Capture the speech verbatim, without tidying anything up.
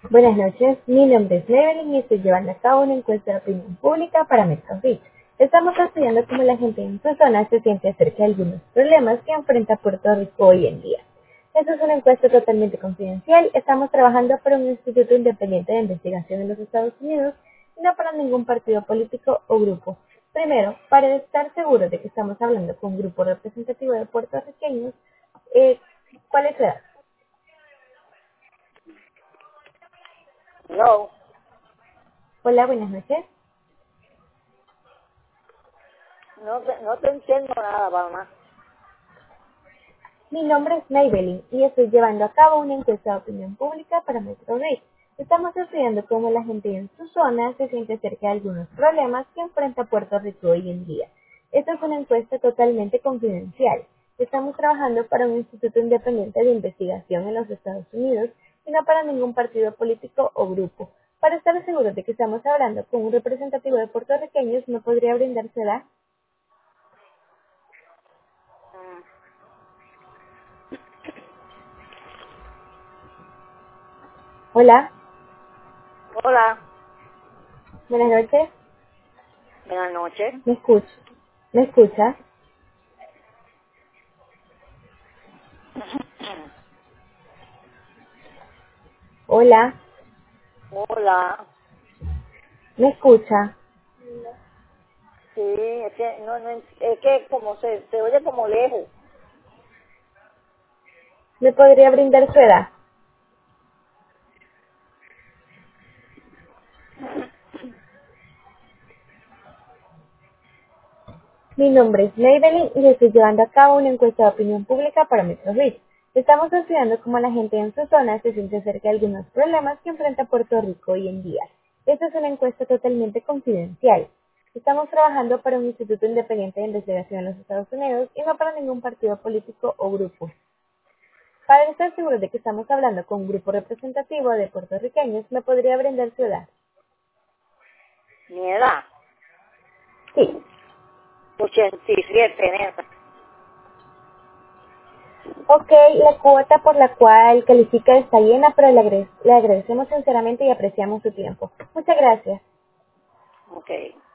Buenas noches, mi nombre es Evelyn y estoy llevando a cabo una encuesta de opinión pública para MetroBit. Estamos estudiando cómo la gente en su zona se siente acerca de algunos problemas que enfrenta Puerto Rico hoy en día. Esta es una encuesta totalmente confidencial. Estamos trabajando para un instituto independiente de investigación en los Estados Unidos y no para ningún partido político o grupo. Primero, para estar seguros de que estamos hablando con un grupo representativo de puertorriqueños, eh, ¿cuál es su edad? No, Hola, buenas noches. no te, no te entiendo nada, mamá. Mi nombre es Maybelline y estoy llevando a cabo una encuesta de opinión pública para MetroRate. Estamos estudiando cómo la gente en su zona se siente acerca de algunos problemas que enfrenta Puerto Rico hoy en día. Esta es una encuesta totalmente confidencial. Estamos trabajando para un instituto independiente de investigación en los Estados Unidos y no para ningún partido político o grupo. Para estar seguros de que estamos hablando con un representativo de puertorriqueños, ¿me podría brindársela? Hola, Hola, buenas noches. buenas noches. ¿Me escucha? ¿Me escucha? Hola, Hola. ¿me escucha? Sí, es que, no, no, es que como se, se oye como lejos. ¿Me podría brindar su edad? Mi nombre es Maybelline y estoy llevando a cabo una encuesta de opinión pública para MetroReach. Estamos estudiando cómo la gente en su zona se siente acerca de algunos problemas que enfrenta Puerto Rico hoy en día. Esta es una encuesta totalmente confidencial. Estamos trabajando para un instituto independiente de investigación en los Estados Unidos y no para ningún partido político o grupo. Para estar seguros de que estamos hablando con un grupo representativo de puertorriqueños, ¿me podría brindar su edad? Mi edad, Sí. ochenta y siete, neta. Ok, la cuota por la cual califica está llena, pero le, agrade- le agradecemos sinceramente y apreciamos su tiempo. Muchas gracias. Ok.